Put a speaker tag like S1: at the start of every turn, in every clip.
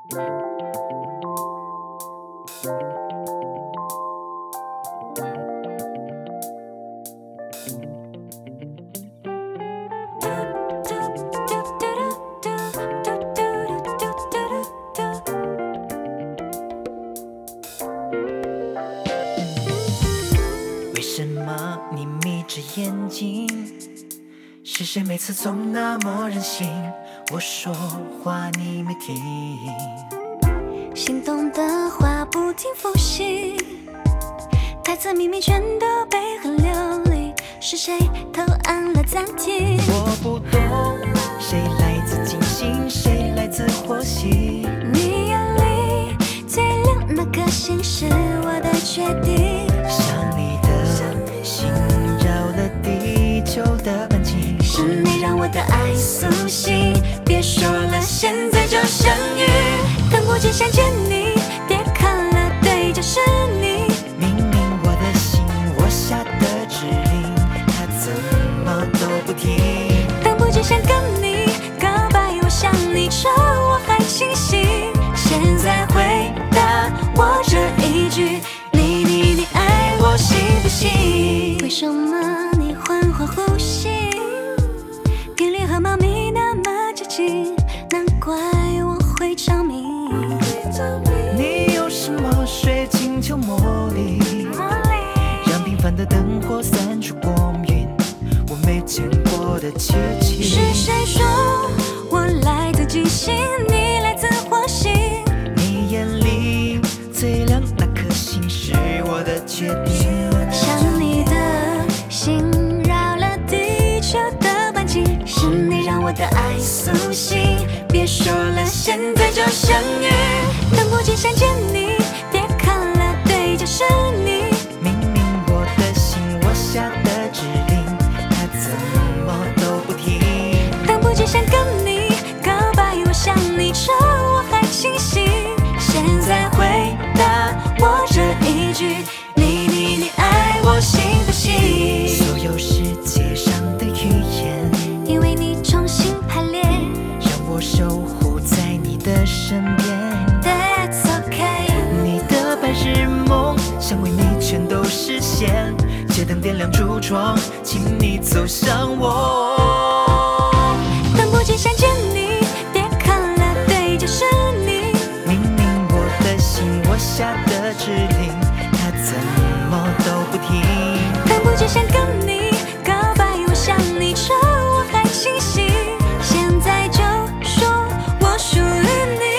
S1: 为什么你眯着眼睛？是谁每次总那么任性？我说话你没听，
S2: 心动的话不停复习，台词明明全都背很流利，是谁偷按了暂停？
S1: 我不懂，谁来自金星，谁来自火星？
S2: 你眼里最亮那颗星是我的决定，
S1: 想你的心绕了地球的半径，
S2: 是你让我的爱苏醒。别说了，现在就相遇，等不及想见你，别看了，对，就是你。
S1: 明明我的心，我下的指令，它怎么都不听。
S2: 等不及想跟你告白，我想你说我还清醒。现在回答我这一句，你爱我信不信？为什么你缓缓呼吸，频率和猫咪那么接近，难怪我会着迷。
S1: 你有什么水晶球魔力，让平凡的灯火散出光晕，我没见过的奇迹。
S2: 是谁说我来自金星，你来自火星？
S1: 你眼里最亮那颗星是我的决定。
S2: 想你的心绕了地球的半径，是你让我的爱苏醒。别说了，现在就相遇，等不及想见你，别看了，对，就是你。
S1: 明明我的心，我下的指令，它怎么都不听。
S2: 等不及想跟你告白，我想你说我还清醒。现在回答我这一句，你爱我信不信？
S1: 所有世界上的语言，
S2: 因为你重新排列，
S1: 让我守护在你的身边。
S2: That's okay。
S1: 你的白日梦想为你全都实现，街灯点亮橱窗，请你走向我。
S2: 等不及想见你，别看了，对，就是你。
S1: 明明我的心，我下的指令，它怎么都不听。
S2: 等不及想跟你告白，我想你说我还清醒。现在就说我属于你。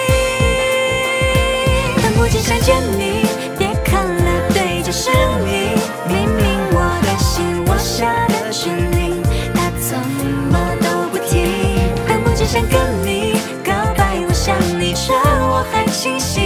S2: 等不及想见你，别看了，对，就是你。明明我的心，我下的指令，它怎么都不听。等不及想跟你告白，我想你说我还清醒。